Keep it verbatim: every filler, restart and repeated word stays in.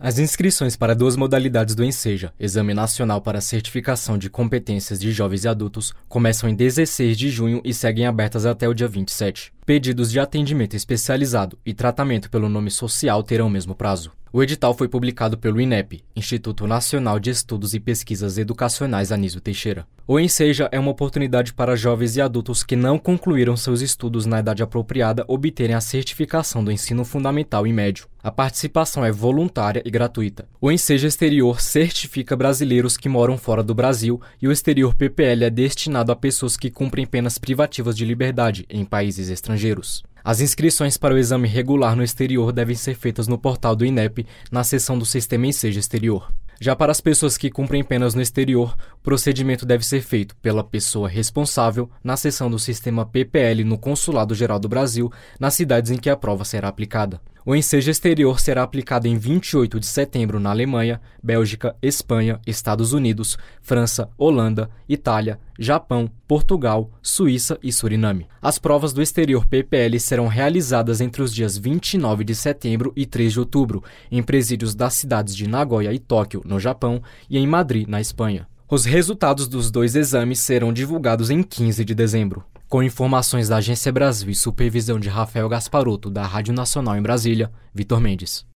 As inscrições para duas modalidades do Enseja, Exame Nacional para Certificação de Competências de Jovens e Adultos, começam em dezesseis de junho e seguem abertas até o dia vinte e sete. Pedidos de atendimento especializado e tratamento pelo nome social terão o mesmo prazo. O edital foi publicado pelo INEP, Instituto Nacional de Estudos e Pesquisas Educacionais Anísio Teixeira. O Enseja é uma oportunidade para jovens e adultos que não concluíram seus estudos na idade apropriada obterem a certificação do ensino fundamental e médio. A participação é voluntária e gratuita. O Enseja Exterior certifica brasileiros que moram fora do Brasil e o Exterior P P L é destinado a pessoas que cumprem penas privativas de liberdade em países estrangeiros. As inscrições para o exame regular no exterior devem ser feitas no portal do INEP, na seção do Sistema Enseja Exterior. Já para as pessoas que cumprem penas no exterior, o procedimento deve ser feito pela pessoa responsável na seção do Sistema P P L no Consulado Geral do Brasil, nas cidades em que a prova será aplicada. O Enseja Exterior será aplicado em vinte e oito de setembro na Alemanha, Bélgica, Espanha, Estados Unidos, França, Holanda, Itália, Japão, Portugal, Suíça e Suriname. As provas do Exterior P P L serão realizadas entre os dias vinte e nove de setembro e três de outubro, em presídios das cidades de Nagoya e Tóquio, no Japão, e em Madrid, na Espanha. Os resultados dos dois exames serão divulgados em quinze de dezembro. Com informações da Agência Brasil e supervisão de Rafael Gasparotto, da Rádio Nacional em Brasília, Vitor Mendes.